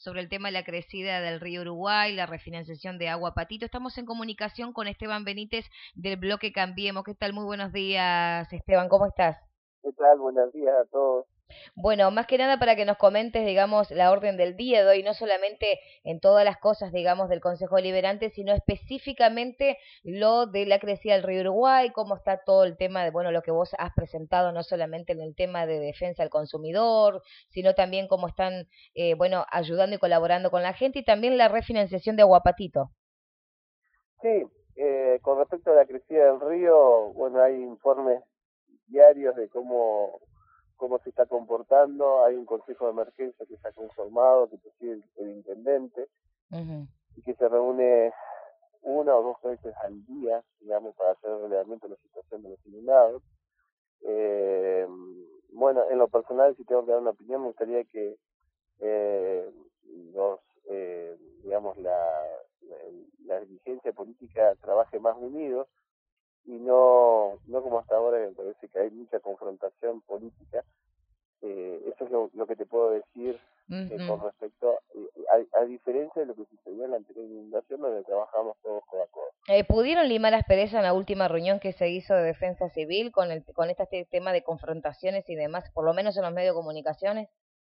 sobre el tema de la crecida del río Uruguay, la refinanciación de Agua Patito. Estamos en comunicación con Esteban Benítez del bloque Cambiemos. ¿Qué tal? Muy buenos días, Esteban, ¿cómo estás? ¿Qué tal? Buenos días a todos. Bueno, más que nada para que nos comentes, digamos, la orden del día de hoy, no solamente en todas las cosas, digamos, del Consejo Deliberante, sino específicamente lo de la crecida del río Uruguay, cómo está todo el tema de, bueno, lo que vos has presentado, no solamente en el tema de defensa al consumidor, sino también cómo están, bueno, ayudando y colaborando con la gente y también la refinanciación de Aguapatito. Sí, con respecto a la crecida del río, bueno, hay informes diarios de cómo se está comportando. Hay un consejo de emergencia que está conformado, que preside el intendente, Ujú. y que se reúne una o dos veces al día, digamos, para hacer relevamiento de la situación de los inundados. Eh, bueno, en lo personal, si tengo que dar una opinión, me gustaría que eh, los, digamos, la, la dirigencia política trabaje más unidos y no como hasta ahora, me parece que hay mucha confrontación política. Eso es lo que te puedo decir con Ujú. respecto, a diferencia de lo que sucedió en la anterior inundación, donde trabajamos todos codo a codo. ¿Pudieron limar asperezas en la última reunión que se hizo de defensa civil con este tema de confrontaciones y demás, por lo menos en los medios de comunicaciones?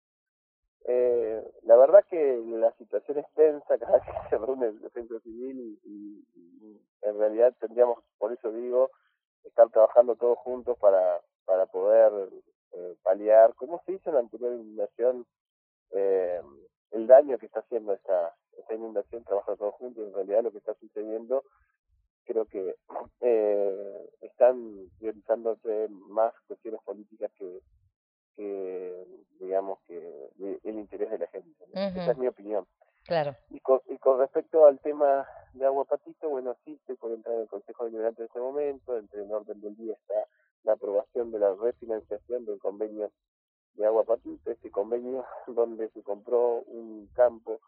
La verdad que la situación es tensa cada vez que se reúne el defensa civil y en realidad tendríamos, por eso digo, estar trabajando todos juntos para poder paliar, como se hizo en la anterior inundación, eh, el daño que está haciendo esta inundación, trabajar todos juntos. En realidad lo que está sucediendo, creo que están priorizándose más cuestiones políticas que digamos, que el interés de la gente, ¿no? Esa Ujú. es mi opinión. Claro. Y con respecto al tema de Agua Patito, bueno, sí, estoy por entrar en el Consejo Deliberante en este momento. Entre el orden del día está la aprobación de la refinanciación del convenio de Agua Patito, este convenio donde se compró un campo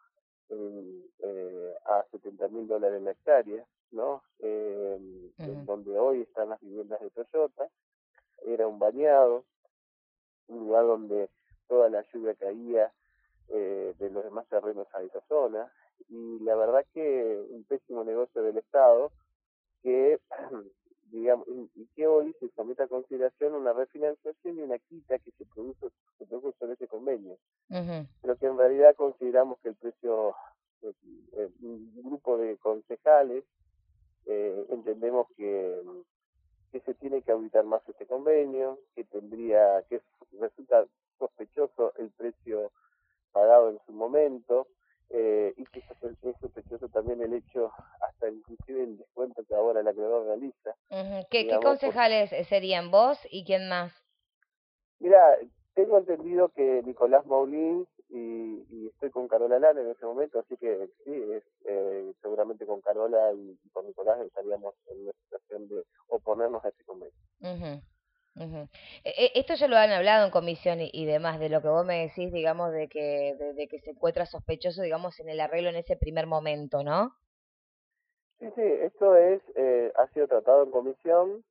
a $70.000 la hectárea, ¿no? En Ujú. donde hoy están las viviendas de Toyota. Era un bañado, un lugar donde toda la lluvia caía de los demás terrenos a esa zona. Y la verdad que un pésimo negocio del Estado que, digamos, y que hoy se somete a consideración una refinanciación y una quita que se produjo sobre ese convenio. Ujú. Pero que en realidad consideramos que el precio, un grupo de concejales, entendemos que se tiene que auditar más este convenio, que resulta sospechoso el precio pagado en su momento, y que es sospechoso también el hecho, hasta inclusive el descuento que ahora el acreedor realiza, Ujú. ¿Qué digamos, concejales serían vos y quién más? mira, tengo entendido que Nicolás Maulins y estoy con Carola Lana en ese momento, así que sí, seguramente con Carola y con Nicolás estaríamos en una situación de oponernos a este convenio. Ujú. Ujú. Esto ya lo han hablado en comisión y demás, de lo que vos me decís, digamos, de que se encuentra sospechoso, digamos, en el arreglo en ese primer momento, ¿no? Sí, sí, esto ha sido tratado en comisión,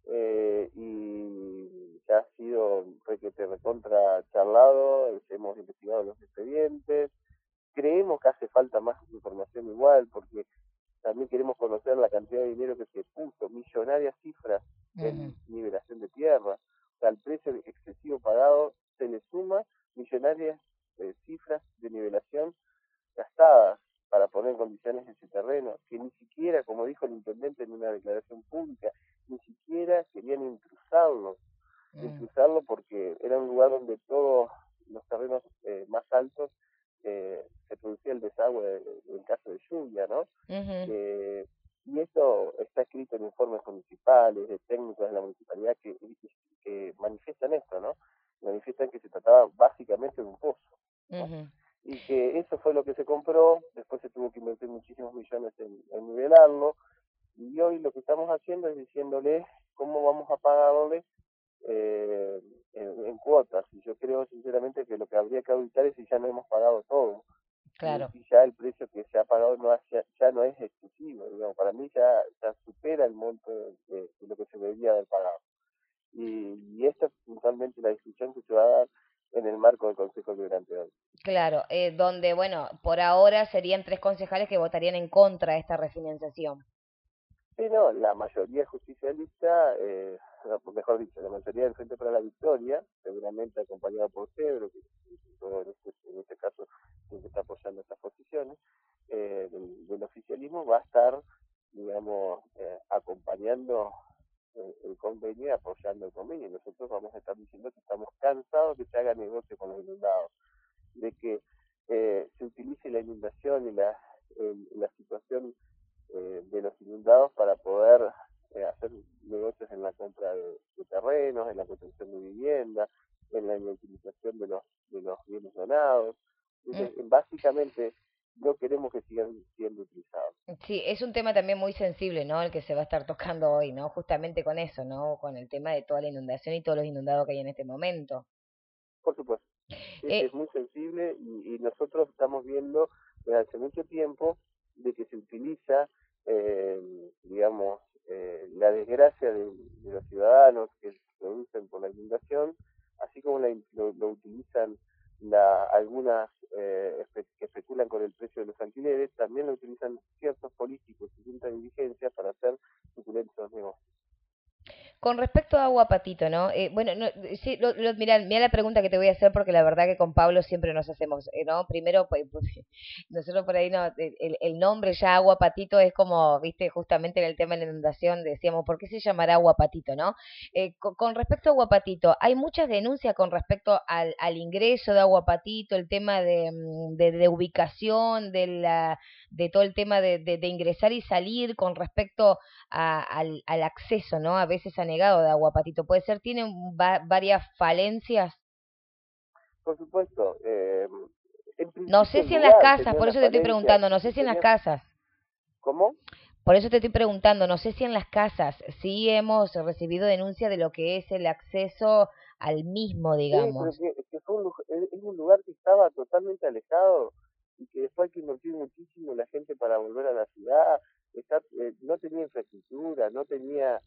y ya ha sido recontra charlado. Hemos investigado los expedientes. Creemos que hace falta más información igual, porque también queremos conocer la cantidad de dinero que se puso, millonarias cifras Ujú. en nivelación de tierra. O sea, al precio excesivo pagado se le suma millonarias cifras de nivelación gastadas para poner en condiciones ese terreno, que ni siquiera, como dijo el intendente en una declaración pública, ni siquiera querían Mm. intrusarlo porque era un lugar donde todos los terrenos más altos se producía el desagüe en caso de lluvia, ¿no? Ujú. Eh, y esto está escrito en informes municipales, de técnicos de la municipalidad que manifiestan esto, ¿no? Manifiestan que se trataba básicamente de un pozo, ¿no? Ujú. Y que eso fue lo que se compró. Después se tuvo que invertir muchísimos millones en nivelarlo, y hoy lo que estamos haciendo es diciéndole cómo vamos a pagarle en cuotas. Y yo creo sinceramente que lo que habría que auditar es si ya no hemos pagado todo, y Claro. si ya el precio que se ha pagado ya no es excesivo. Digamos, para mí ya supera el monto de lo que se debería haber pagado. Y esta es puntualmente la discusión que se va a dar en el marco del Consejo Liberante hoy. Claro, donde, bueno, por ahora serían 3 concejales que votarían en contra de esta refinanciación. Sí, no, la mayoría justicialista, mejor dicho, la mayoría del Frente para la Victoria, seguramente acompañada por Cedro, que en este caso siempre está apoyando estas posiciones, del oficialismo, va a estar, digamos, acompañando el convenio y apoyando el convenio. Nosotros vamos a estar diciendo que estamos cansados de que se haga negocio con los inundados, de que se utilice la inundación y la situación de los inundados para poder hacer negocios en la compra de terrenos, en la construcción de vivienda, en la utilización de los bienes donados. Mm, Entonces, básicamente, no queremos que sigan siendo utilizados. sí, es un tema también muy sensible, ¿no? El que se va a estar tocando hoy, ¿no? Justamente con eso, ¿no? Con el tema de toda la inundación y todos los inundados que hay en este momento. Por supuesto, Eh, es muy sensible y nosotros estamos viendo desde hace mucho tiempo de que se utiliza, eh, digamos, la desgracia de los ciudadanos que se producen por la inundación, así como lo utilizan algunas que especulan con el precio de los alquileres, también lo utilizan ciertos políticos y juntas de dirigencia para hacer suculentos negocios. Con respecto a Agua Patito, ¿no? Bueno, no, sí, mira la pregunta que te voy a hacer porque la verdad que con Pablo siempre nos hacemos, ¿no? Primero, pues, nosotros por ahí, no, el nombre ya Agua Patito es como, viste, justamente en el tema de la inundación decíamos, ¿por qué se llamará Agua Patito, no? Con respecto a Agua Patito, hay muchas denuncias con respecto al ingreso de Agua Patito, el tema de ubicación, de todo el tema de ingresar y salir con respecto al acceso, ¿no? A veces ha negado de agua, Patito. Puede ser, tiene varias falencias. Por supuesto, en No principio sé el si en las lugar casas, tenía por una eso te estoy falencia preguntando, no y sé si en las tenía... casas. ¿Cómo? Por eso te estoy preguntando, no sé si en las casas sí hemos recibido denuncia de lo que es el acceso al mismo, Sí, pero digamos. que fue es un lugar que estaba totalmente alejado y que después hay que invertir muchísimo la gente para volver a la ciudad. No tenía infraestructura, no tenía,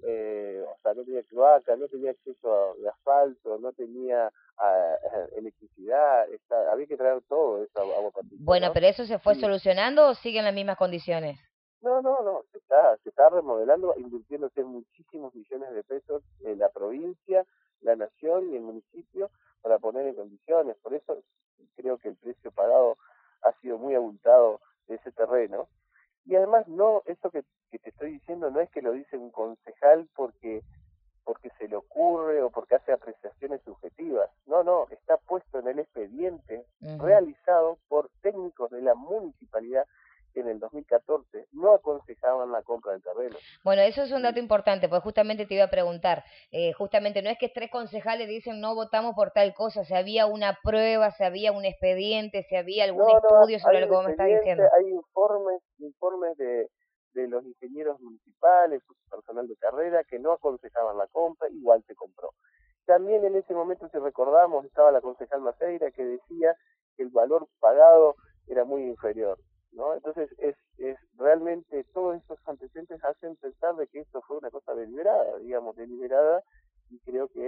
o sea, no tenía cloaca, no tenía acceso de asfalto, no tenía electricidad, había que traer todo eso a Agua Patito, Bueno, ¿no? pero eso se fue Y solucionando o sigue en las mismas condiciones. no, se está remodelando, invirtiéndose muchísimos millones de pesos en la provincia, la nación y el municipio para poner en condiciones. Por eso creo que el precio pagado ha sido muy abultado de ese terreno. Y además, no, eso que te estoy diciendo no es que lo dice un concejal porque se le ocurre o porque hace apreciaciones subjetivas. No, está puesto en el expediente Ujú. realizado por técnicos de la municipalidad que en el 2014 no aconsejaban la compra del terreno. Bueno, eso es un dato Y importante, pues justamente te iba a preguntar, justamente no es que 3 concejales dicen no votamos por tal cosa, si había una prueba, si había un expediente, si había algún no, estudio hay sobre lo un que vos me estás expediente, diciendo. hay informes de los ingenieros municipales, personal de carrera, que no aconsejaban la compra, igual se compró. También en ese momento, si recordamos, estaba la concejal Maceira que decía que el valor pagado era muy inferior, ¿no? Entonces, es realmente todos estos antecedentes hacen pensar de que esto fue una cosa deliberada, digamos, deliberada, y creo que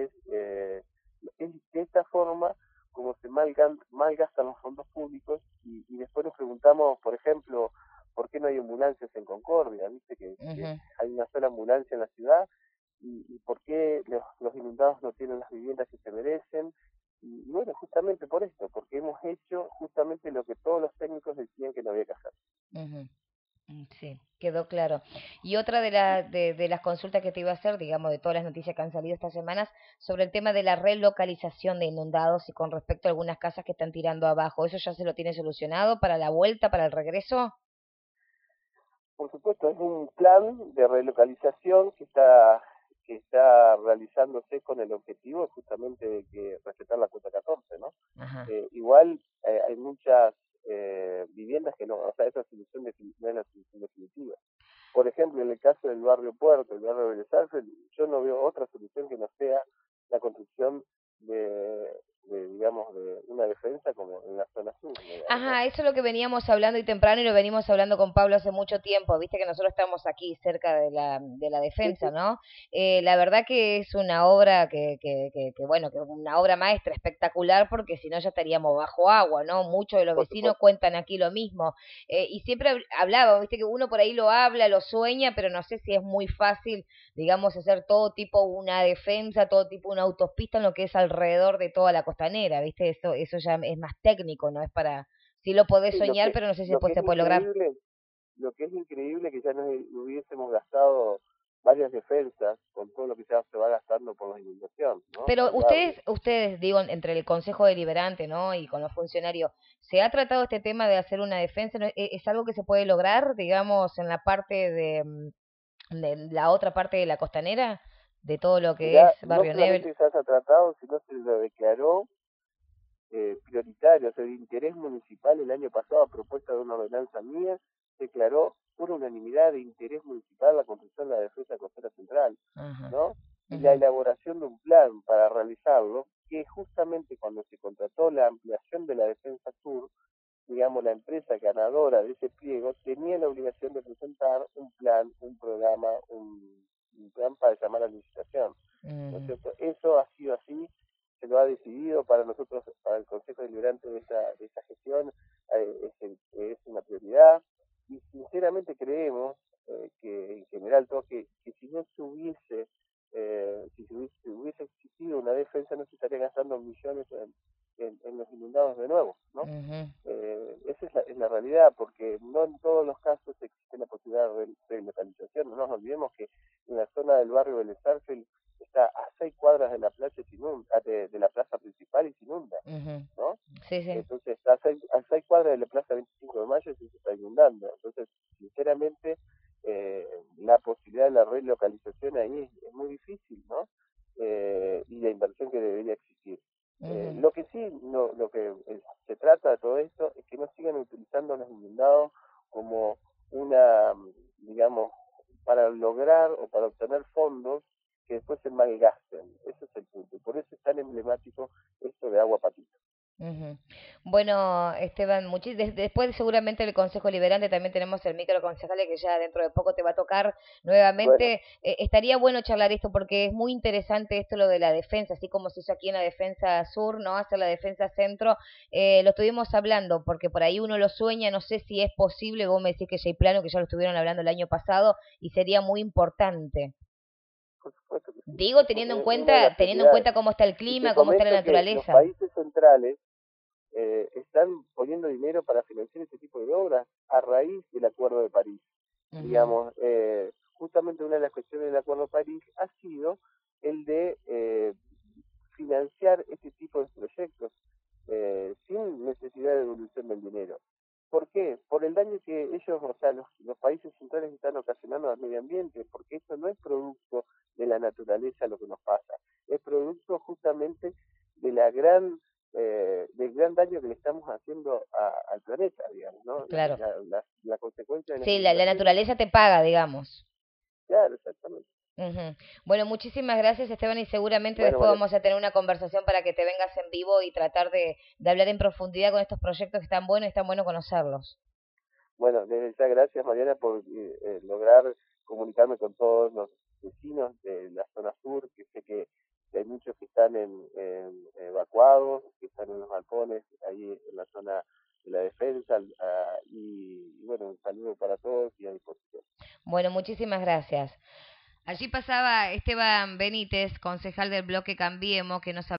es de esta forma como se malgastan los fondos públicos y después nos preguntamos, por ejemplo, ¿por qué no hay ambulancias en Concordia? Viste que Ujú. hay una sola ambulancia en la ciudad y por qué los inundados no tienen las viviendas que se merecen. Y bueno, justamente por esto, porque hemos hecho justamente lo que todos los técnicos decían que no había que hacer. Ujú. Sí, quedó claro. Y otra de las consultas que te iba a hacer, digamos, de todas las noticias que han salido estas semanas, sobre el tema de la relocalización de inundados y con respecto a algunas casas que están tirando abajo. ¿Eso ya se lo tiene solucionado para la vuelta, para el regreso? Por supuesto, es un plan de relocalización que está realizándose con el objetivo justamente de que respetar la cuota 14, ¿no? Ajá. Igual hay muchas viviendas que no, o sea, esa solución no es la solución definitiva. Por ejemplo, en el caso del barrio Puerto, el barrio de Belezarfe, yo no veo otra solución que no sea la construcción digamos, de una defensa como en la zona sur, digamos, ¿no? Ajá, eso es lo que veníamos hablando y temprano y lo venimos hablando con Pablo hace mucho tiempo. Viste que nosotros estamos aquí cerca de la Sí, defensa, sí, ¿no? La verdad que es una obra bueno, que es una obra maestra espectacular porque si no ya estaríamos bajo agua, ¿no? Muchos de los por vecinos supuesto. cuentan aquí lo mismo. Y siempre hablaba, viste que uno por ahí lo habla, lo sueña, pero no sé si es muy fácil, digamos, hacer todo tipo una defensa, todo tipo una autopista en lo que es alrededor de toda la costanera, viste, eso ya es más técnico, no es para, sí lo podés Sí, soñar, pero no sé si lo después que es se puede lograr. increíble, lo que es increíble que ya nos hubiésemos gastado varias defensas con todo lo que ya se va gastando por la inundación, ¿no? Pero Al barrio. ustedes, digo, entre el Consejo Deliberante, ¿no? Y con los funcionarios, ¿se ha tratado este tema de hacer una defensa? ¿No? ¿Es algo que se puede lograr, digamos, en la parte de la otra parte de la costanera? De todo lo que es Mirá, no Barrio Nebel. solamente se haya tratado, sino se lo declaró prioritario, o sea, de interés municipal el año pasado, a propuesta de una ordenanza mía, declaró por unanimidad de interés municipal la construcción de la defensa costera central, Ajá. ¿no? Y la Ujú, elaboración de un plan para realizarlo, que justamente cuando se contrató la ampliación de la defensa sur, digamos, la empresa ganadora de ese pliego tenía la obligación de presentar un plan, un programa, un plan para llamar a licitación, ¿no es ujú, cierto? Eso ha sido así, se lo ha decidido para nosotros, para el Consejo Deliberante de esta gestión, es una prioridad y sinceramente creemos que en general todo que si no se hubiese si hubiese existido una defensa no se estaría gastando millones en los inundados de nuevo, ¿no? ujú. Esa es la realidad, porque no en todos los casos existe la posibilidad de localización. No nos olvidemos que en la zona del barrio del Starfield está a 6 cuadras de la playa de la plaza principal y se inunda, Ujú. ¿no? Sí, sí. Entonces, a 6 cuadras de la plaza 25 de mayo se está inundando. Entonces, sinceramente, la posibilidad de la relocalización ahí es muy difícil, ¿no? Y la inversión que debería existir. Ujú. Lo que sí, lo que se trata de todo esto es que no sigan utilizando los inundados como una, digamos, para lograr o para obtener fondos que después se malgasten. Ese es el punto. Y por eso es tan emblemático esto de Agua Patito. Ujú. Bueno, Esteban, después seguramente el Consejo Liberante también tenemos el microconcejales que ya dentro de poco te va a tocar Bueno, nuevamente. Estaría bueno charlar esto porque es muy interesante esto lo de la defensa, así como se hizo aquí en la defensa sur, ¿no? Hacer la defensa centro. Lo estuvimos hablando porque por ahí uno lo sueña, no sé si es posible, vos me decís que ya hay plano, que ya lo estuvieron hablando el año pasado y sería muy importante. por supuesto que sí, Digo, porque es una de las teniendo en prioridades. cuenta cómo está el Y te clima, cómo está la comento que los naturaleza. países centrales están poniendo dinero para financiar este tipo de obras a raíz del Acuerdo de París. Ujú, Digamos, justamente una de las cuestiones del Acuerdo de París ha sido el de financiar este tipo de proyectos sin necesidad de devolución del dinero. ¿Por qué? Por el daño que ellos, o sea, los países centrales están ocasionando al medio ambiente, porque esto no es producto de la naturaleza lo que nos pasa, es producto justamente de del gran daño que le estamos haciendo al planeta, digamos, ¿no? claro. La consecuencia de las Sí, la inundaciones, naturaleza te paga, digamos. claro, exactamente. Ujú. Bueno, muchísimas gracias, Esteban, y seguramente Bueno, después Mariana, vamos a tener una conversación para que te vengas en vivo y tratar de hablar en profundidad con estos proyectos que están buenos y están bueno conocerlos. bueno, desde ya gracias, Mariana, por lograr comunicarme con todos los vecinos de la zona sur, que sé que hay muchos que están evacuados, que están en los balcones, ahí en la zona de la defensa, y bueno, un saludo para todos y a disposición. Bueno, muchísimas gracias. Allí pasaba Esteban Benítez, concejal del bloque Cambiemos, que nos